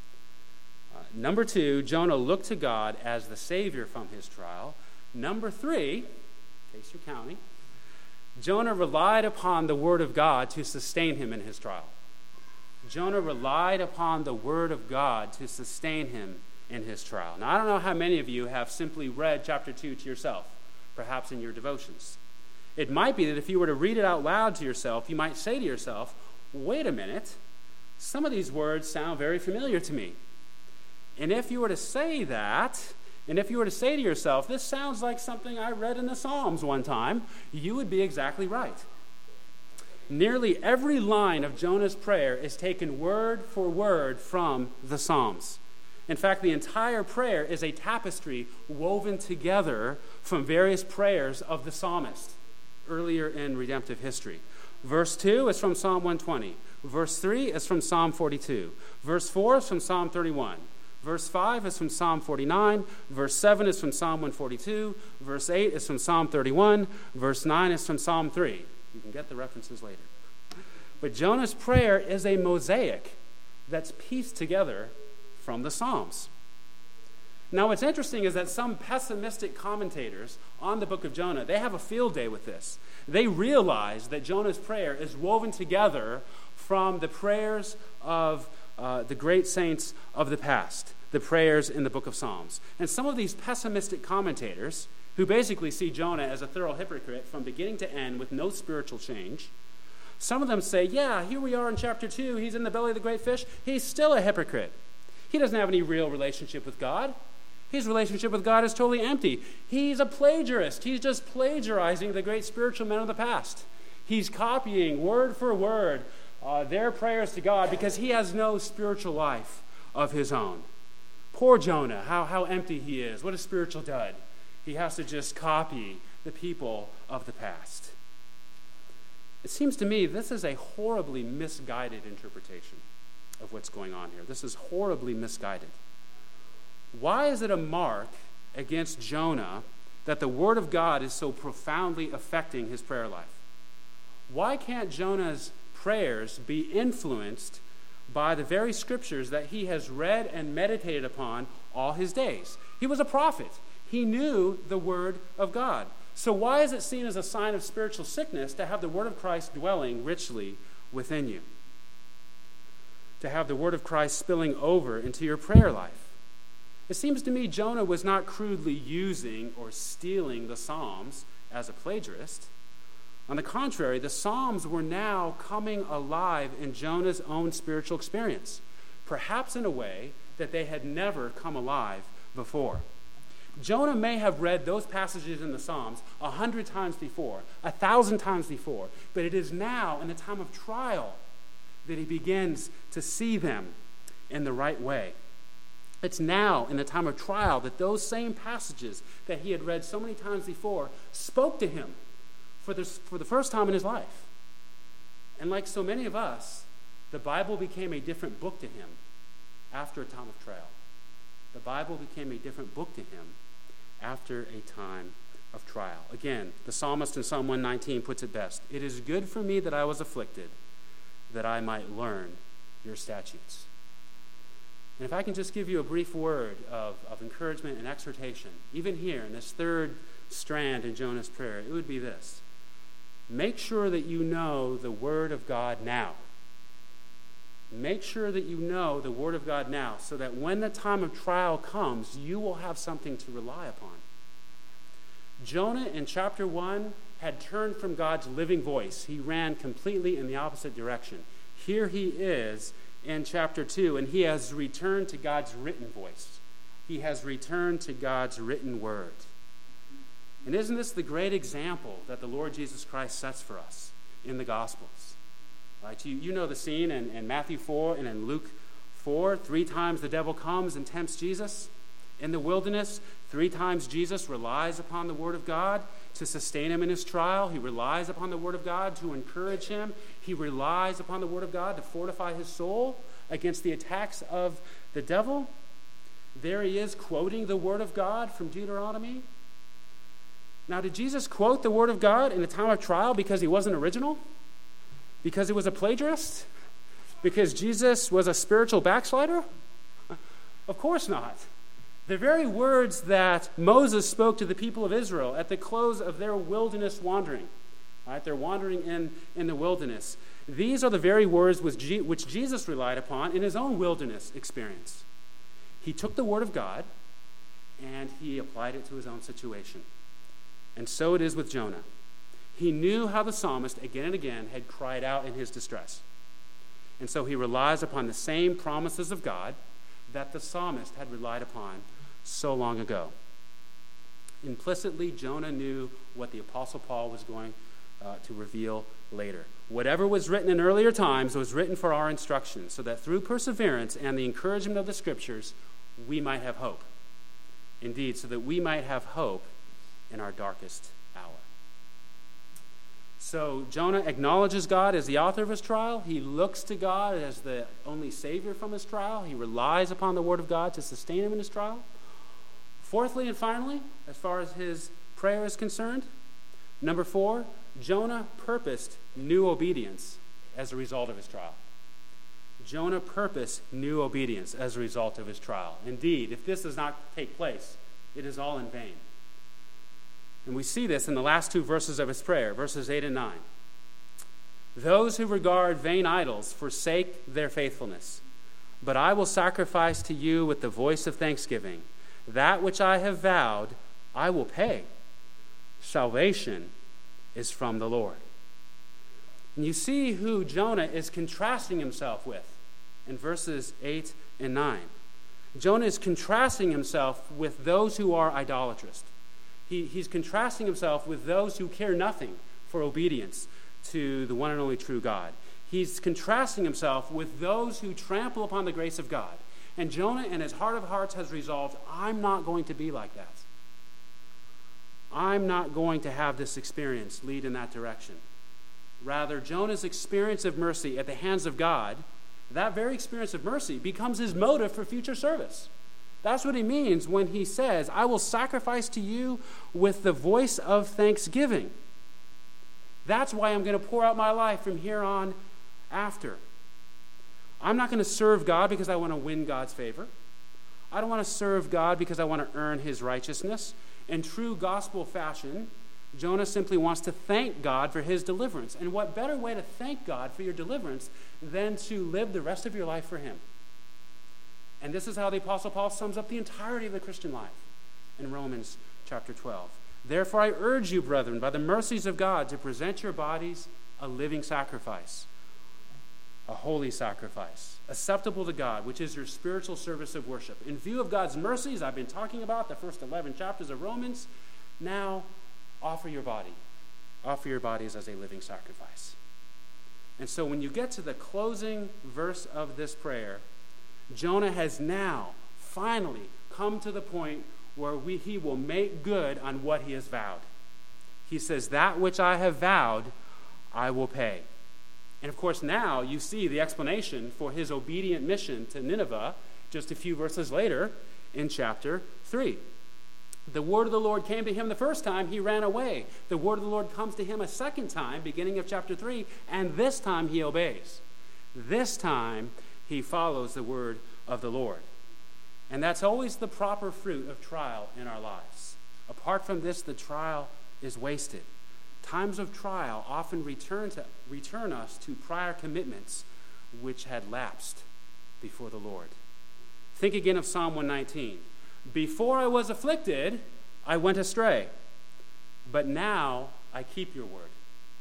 Uh, number two, Jonah looked to God as the Savior from his trial. Number three, in case you're counting, Jonah relied upon the Word of God to sustain him in his trial. Jonah relied upon the Word of God to sustain him in his trial. Now, I don't know how many of you have simply read chapter two to yourself, perhaps in your devotions. It might be that if you were to read it out loud to yourself, you might say to yourself, wait a minute, some of these words sound very familiar to me. And if you were to say that, and if you were to say to yourself, this sounds like something I read in the Psalms one time, you would be exactly right. Nearly every line of Jonah's prayer is taken word for word from the Psalms. In fact, the entire prayer is a tapestry woven together from various prayers of the psalmist earlier in redemptive history. Verse two is from Psalm one twenty. Verse three is from Psalm forty-two. Verse four is from Psalm thirty-one. Verse five is from Psalm forty-nine. Verse seven is from Psalm one forty-two. Verse eight is from Psalm thirty-one. Verse nine is from Psalm three. You can get the references later. But Jonah's prayer is a mosaic that's pieced together from the Psalms. Now, what's interesting is that some pessimistic commentators on the book of Jonah, they have a field day with this. They realize that Jonah's prayer is woven together from the prayers of uh, the great saints of the past, the prayers in the book of Psalms. And some of these pessimistic commentators, who basically see Jonah as a thorough hypocrite from beginning to end with no spiritual change, some of them say, yeah, here we are in chapter two, he's in the belly of the great fish, he's still a hypocrite. He doesn't have any real relationship with God. His relationship with God is totally empty. He's a plagiarist. He's just plagiarizing the great spiritual men of the past. He's copying word for word uh, their prayers to God because he has no spiritual life of his own. Poor Jonah, how, how empty he is. What a spiritual dud. He has to just copy the people of the past. It seems to me this is a horribly misguided interpretation of what's going on here. This is horribly misguided. Why is it a mark against Jonah that the Word of God is so profoundly affecting his prayer life? Why can't Jonah's prayers be influenced by the very scriptures that he has read and meditated upon all his days? He was a prophet. He knew the Word of God. So why is it seen as a sign of spiritual sickness to have the Word of Christ dwelling richly within you? To have the Word of Christ spilling over into your prayer life? It seems to me Jonah was not crudely using or stealing the Psalms as a plagiarist. On the contrary, the Psalms were now coming alive in Jonah's own spiritual experience, perhaps in a way that they had never come alive before. Jonah may have read those passages in the Psalms a hundred times before, a thousand times before, but it is now in the time of trial that he begins to see them in the right way. It's now in the time of trial that those same passages that he had read so many times before spoke to him for the, for the first time in his life. And like so many of us, the Bible became a different book to him after a time of trial. The Bible became a different book to him after a time of trial. Again, the psalmist in Psalm one nineteen puts it best. It is good for me that I was afflicted, that I might learn your statutes. And if I can just give you a brief word of, of encouragement and exhortation, even here in this third strand in Jonah's prayer, it would be this. Make sure that you know the Word of God now. Make sure that you know the Word of God now so that when the time of trial comes, you will have something to rely upon. Jonah in chapter one had turned from God's living voice. He ran completely in the opposite direction. Here he is in chapter two, and he has returned to God's written voice. He has returned to God's written word. And isn't this the great example that the Lord Jesus Christ sets for us in the Gospels? Right? You, you know the scene in, in Matthew four and in Luke four. Three times the devil comes and tempts Jesus in the wilderness. Three times Jesus relies upon the Word of God to sustain him in his trial. He relies upon the Word of God to encourage him. He relies upon the Word of God to fortify his soul against the attacks of the devil. there he is quoting the Word of God from Deuteronomy. Now, did Jesus quote the Word of God in the time of trial because he wasn't original? Because he was a plagiarist? Because Jesus was a spiritual backslider? Of course not. The very words that Moses spoke to the people of Israel at the close of their wilderness wandering, right? They're wandering in, in the wilderness. These are the very words which, G- which Jesus relied upon in his own wilderness experience. He took the Word of God and he applied it to his own situation. And so it is with Jonah. He knew how the psalmist again and again had cried out in his distress. And so he relies upon the same promises of God that the psalmist had relied upon so long ago. Implicitly, Jonah knew what the Apostle Paul was going uh, to reveal later. Whatever was written in earlier times was written for our instruction, so that through perseverance and the encouragement of the Scriptures, we might have hope. Indeed, so that we might have hope in our darkest hour. So Jonah acknowledges God as the author of his trial. He looks to God as the only Savior from his trial. He relies upon the Word of God to sustain him in his trial. Fourthly and finally, as far as his prayer is concerned, number four, Jonah purposed new obedience as a result of his trial. Jonah purposed new obedience as a result of his trial. Indeed, if this does not take place, it is all in vain. And we see this in the last two verses of his prayer, verses eight and nine. Those who regard vain idols forsake their faithfulness, but I will sacrifice to you with the voice of thanksgiving. That which I have vowed, I will pay. Salvation is from the Lord. And you see who Jonah is contrasting himself with in verses eight and nine. Jonah is contrasting himself with those who are idolatrous. He, he's contrasting himself with those who care nothing for obedience to the one and only true God. He's contrasting himself with those who trample upon the grace of God. And Jonah, in his heart of hearts, has resolved, I'm not going to be like that. I'm not going to have this experience lead in that direction. Rather, Jonah's experience of mercy at the hands of God, that very experience of mercy becomes his motive for future service. That's what he means when he says, I will sacrifice to you with the voice of thanksgiving. That's why I'm going to pour out my life from here on after. I'm not going to serve God because I want to win God's favor. I don't want to serve God because I want to earn his righteousness. In true gospel fashion, Jonah simply wants to thank God for his deliverance. And what better way to thank God for your deliverance than to live the rest of your life for him? And this is how the Apostle Paul sums up the entirety of the Christian life in Romans chapter twelve. Therefore I urge you, brethren, by the mercies of God, to present your bodies a living sacrifice, a holy sacrifice, acceptable to God, which is your spiritual service of worship. In view of God's mercies, I've been talking about the first eleven chapters of Romans. Now, offer your body. Offer your bodies as a living sacrifice. And so when you get to the closing verse of this prayer, Jonah has now finally come to the point where we, he will make good on what he has vowed. He says, that which I have vowed, I will pay. And of course, now you see the explanation for his obedient mission to Nineveh just a few verses later in chapter three. The word of the Lord came to him the first time, he ran away. The word of the Lord comes to him a second time, beginning of chapter three, and this time he obeys. This time he follows the word of the Lord. And that's always the proper fruit of trial in our lives. Apart from this, the trial is wasted. Times of trial often return to return us to prior commitments which had lapsed before the Lord. Think again of Psalm one nineteen. Before I was afflicted, I went astray, but now I keep your word.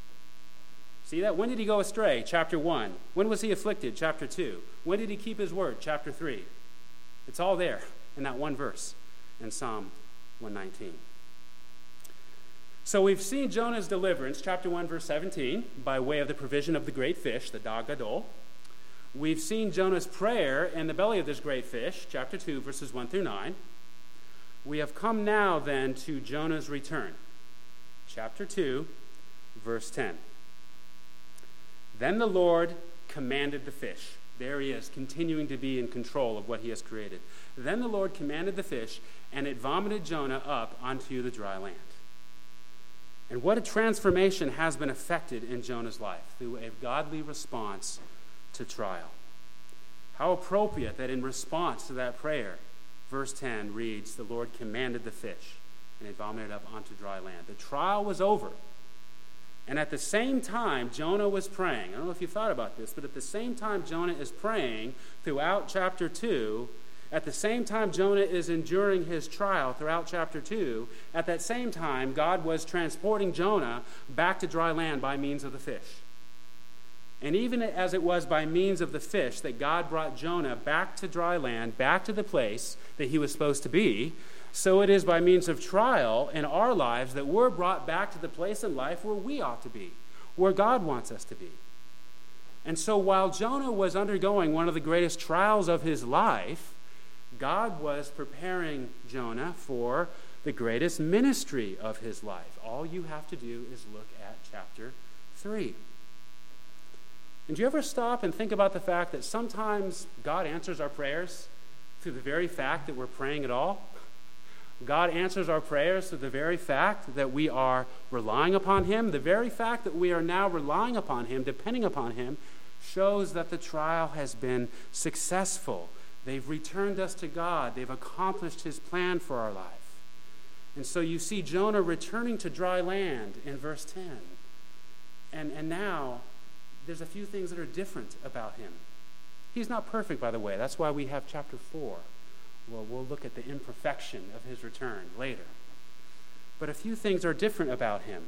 See that? When did he go astray? Chapter one. When was he afflicted? Chapter two. When did he keep his word? Chapter three. It's all there in that one verse in Psalm one nineteen. So we've seen Jonah's deliverance, chapter one, verse seventeen, by way of the provision of the great fish, the Dag Gadol. We've seen Jonah's prayer in the belly of this great fish, chapter two, verses one through nine. We have come now then to Jonah's return, chapter two, verse ten. Then the Lord commanded the fish, There he is, continuing to be in control of what he has created. Then the Lord commanded the fish, and it vomited Jonah up onto the dry land. And what a transformation has been effected in Jonah's life through a godly response to trial. How appropriate that in response to that prayer, verse ten reads, the Lord commanded the fish, and it vomited up onto dry land. The trial was over. And at the same time, Jonah was praying. I don't know if you thought about this, but at the same time Jonah is praying throughout chapter two, at the same time Jonah is enduring his trial throughout chapter two, at that same time, God was transporting Jonah back to dry land by means of the fish. And even as it was by means of the fish that God brought Jonah back to dry land, back to the place that he was supposed to be, so it is by means of trial in our lives that we're brought back to the place in life where we ought to be, where God wants us to be. And so while Jonah was undergoing one of the greatest trials of his life, God was preparing Jonah for the greatest ministry of his life. All you have to do is look at chapter three. And do you ever stop and think about the fact that sometimes God answers our prayers through the very fact that we're praying at all? God answers our prayers through the very fact that we are relying upon him. The very fact that we are now relying upon him, depending upon him, shows that the trial has been successful. They've returned us to God. They've accomplished his plan for our life. And so you see Jonah returning to dry land in verse ten. And, and now there's a few things that are different about him. He's not perfect, by the way. That's why we have chapter four. Well, we'll look at the imperfection of his return later. But a few things are different about him.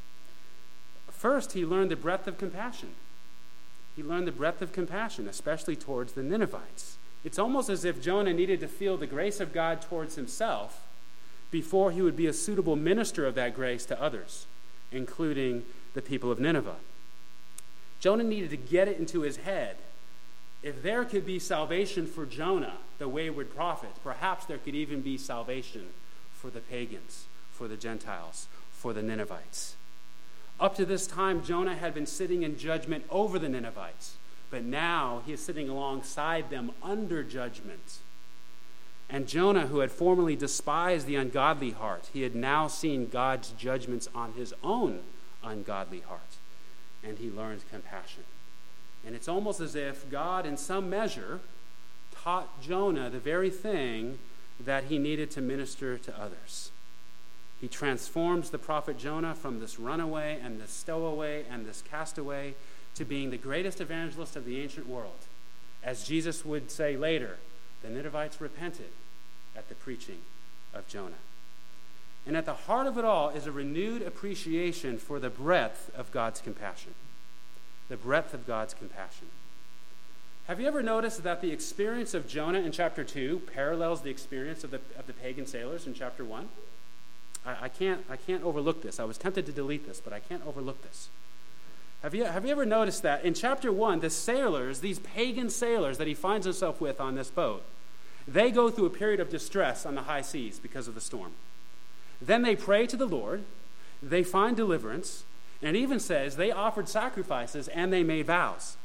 First, he learned the breadth of compassion. He learned the breadth of compassion, especially towards the Ninevites. It's almost as if Jonah needed to feel the grace of God towards himself before he would be a suitable minister of that grace to others, including the people of Nineveh. Jonah needed to get it into his head. If there could be salvation for Jonah, the wayward prophet, perhaps there could even be salvation for the pagans, for the Gentiles, for the Ninevites. Up to this time, Jonah had been sitting in judgment over the Ninevites, but now he is sitting alongside them under judgment. And Jonah, who had formerly despised the ungodly heart, he had now seen God's judgments on his own ungodly heart, and he learned compassion. And it's almost as if God, in some measure, taught Jonah the very thing that he needed to minister to others. He transforms the prophet Jonah from this runaway and this stowaway and this castaway to being the greatest evangelist of the ancient world. As Jesus would say later, the Ninevites repented at the preaching of Jonah. And at the heart of it all is a renewed appreciation for the breadth of God's compassion. The breadth of God's compassion. Have you ever noticed that the experience of Jonah in chapter two parallels the experience of the, of the pagan sailors in chapter one? I, I, can't, I can't overlook this. I was tempted to delete this, but I can't overlook this. Have you, have you ever noticed that in chapter one, the sailors, these pagan sailors that he finds himself with on this boat, they go through a period of distress on the high seas because of the storm. Then they pray to the Lord, they find deliverance, and it even says they offered sacrifices and they made vows.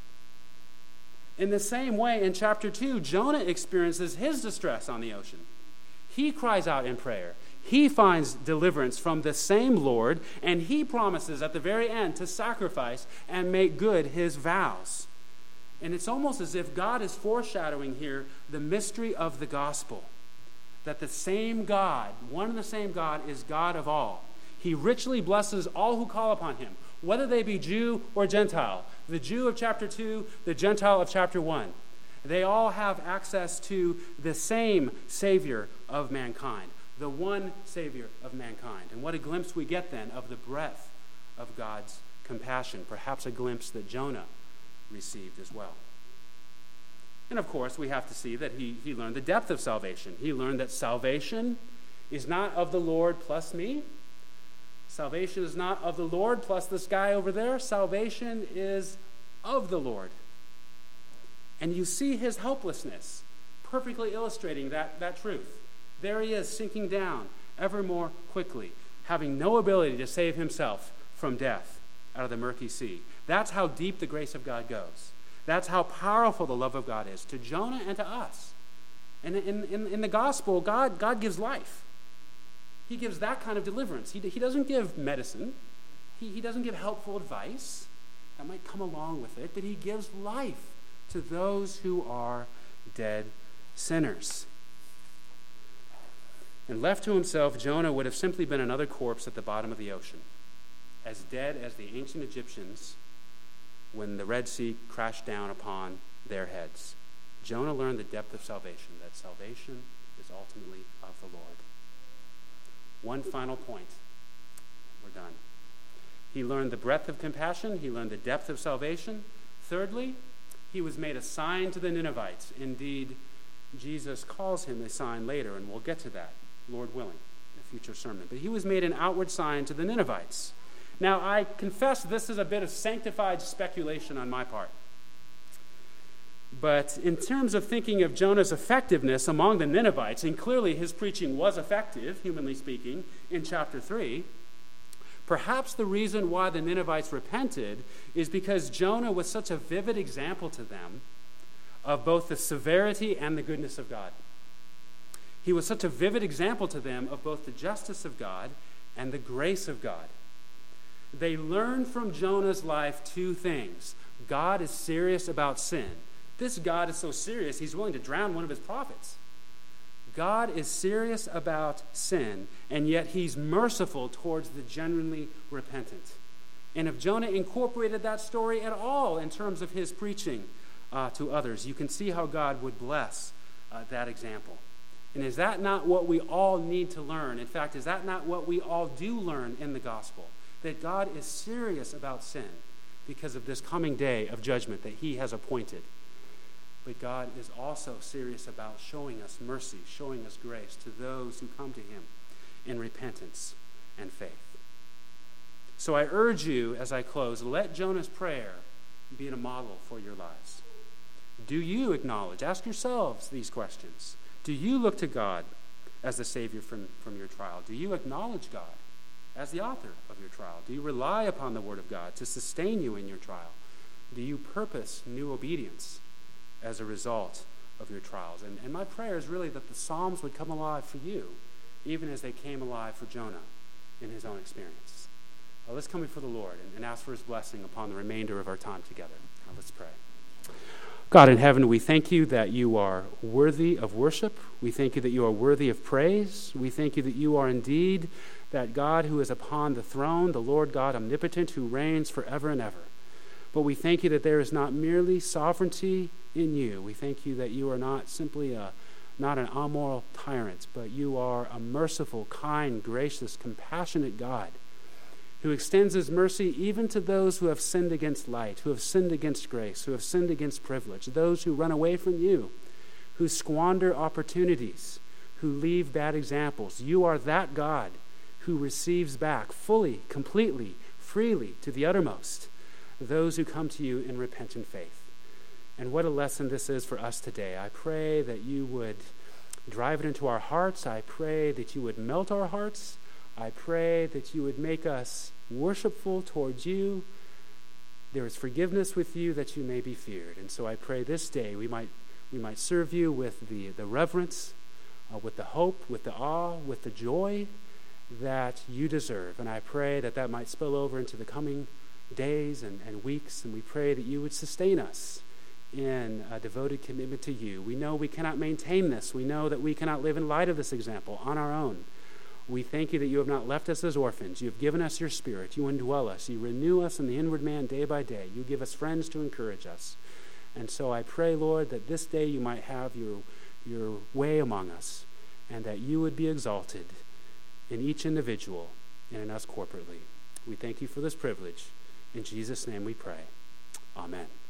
In the same way, in chapter two, Jonah experiences his distress on the ocean. He cries out in prayer. He finds deliverance from the same Lord, and he promises at the very end to sacrifice and make good his vows. And it's almost as if God is foreshadowing here the mystery of the gospel, that the same God, one and the same God, is God of all. He richly blesses all who call upon him, whether they be Jew or Gentile. The Jew of chapter two, the Gentile of chapter one. They all have access to the same Savior of mankind, the one Savior of mankind. And what a glimpse we get then of the breadth of God's compassion, perhaps a glimpse that Jonah received as well. And of course, we have to see that he, he learned the depth of salvation. He learned that salvation is not of the Lord plus me. Salvation is not of the Lord plus this guy over there. Salvation is of the Lord. And you see his helplessness perfectly illustrating that, that truth. There he is, sinking down ever more quickly, having no ability to save himself from death out of the murky sea. That's how deep the grace of God goes. That's how powerful the love of God is to Jonah and to us. And in, in, in the gospel, God, God gives life. He gives that kind of deliverance. He, he doesn't give medicine. He, he doesn't give helpful advice that might come along with it, but he gives life to those who are dead sinners. And left to himself, Jonah would have simply been another corpse at the bottom of the ocean, as dead as the ancient Egyptians when the Red Sea crashed down upon their heads. Jonah learned the depth of salvation, that salvation is ultimately of the Lord. One final point. We're done. He learned the breadth of compassion. He learned the depth of salvation. Thirdly, he was made a sign to the Ninevites. Indeed, Jesus calls him a sign later, and we'll get to that, Lord willing, in a future sermon. But he was made an outward sign to the Ninevites. Now, I confess this is a bit of sanctified speculation on my part. But in terms of thinking of Jonah's effectiveness among the Ninevites, and clearly his preaching was effective, humanly speaking, in chapter three, perhaps the reason why the Ninevites repented is because Jonah was such a vivid example to them of both the severity and the goodness of God. He was such a vivid example to them of both the justice of God and the grace of God. They learned from Jonah's life two things. God is serious about sin. This God is so serious, he's willing to drown one of his prophets. God is serious about sin, and yet he's merciful towards the genuinely repentant. And if Jonah incorporated that story at all in terms of his preaching uh, to others, you can see how God would bless uh, that example. And is that not what we all need to learn? In fact, is that not what we all do learn in the gospel? That God is serious about sin because of this coming day of judgment that he has appointed. But God is also serious about showing us mercy, showing us grace to those who come to him in repentance and faith. So I urge you, as I close, let Jonah's prayer be a model for your lives. Do you acknowledge, ask yourselves these questions. Do you look to God as the Savior from, from your trial? Do you acknowledge God as the author of your trial? Do you rely upon the Word of God to sustain you in your trial? Do you purpose new obedience as a result of your trials? And, and my prayer is really that the Psalms would come alive for you, even as they came alive for Jonah in his own experience. Well, let's come before the Lord and, and ask for his blessing upon the remainder of our time together. Now, let's pray. God in heaven, we thank you that you are worthy of worship. We thank you that you are worthy of praise. We thank you that you are indeed that God who is upon the throne, the Lord God omnipotent, who reigns forever and ever. But we thank you that there is not merely sovereignty in you. We thank you that you are not simply a not an amoral tyrant, but you are a merciful, kind, gracious, compassionate God who extends his mercy even to those who have sinned against light, who have sinned against grace, who have sinned against privilege, those who run away from you, who squander opportunities, who leave bad examples. You are that God who receives back fully, completely, freely, to the uttermost, those who come to you in repentant faith. And what a lesson this is for us today. I pray that you would drive it into our hearts. I pray that you would melt our hearts. I pray that you would make us worshipful towards you. There is forgiveness with you that you may be feared. And so I pray this day we might we might serve you with the, the reverence, uh, with the hope, with the awe, with the joy that you deserve. And I pray that that might spill over into the coming days and, and weeks. And we pray that you would sustain us in a devoted commitment to you. We know we cannot maintain this. We know that we cannot live in light of this example on our own. We thank you that you have not left us as orphans. You have given us your Spirit. You indwell us. You renew us in the inward man day by day. You give us friends to encourage us. And so I pray, Lord, that this day you might have your, your way among us, and that you would be exalted in each individual and in us corporately. We thank you for this privilege. In Jesus' name we pray. Amen.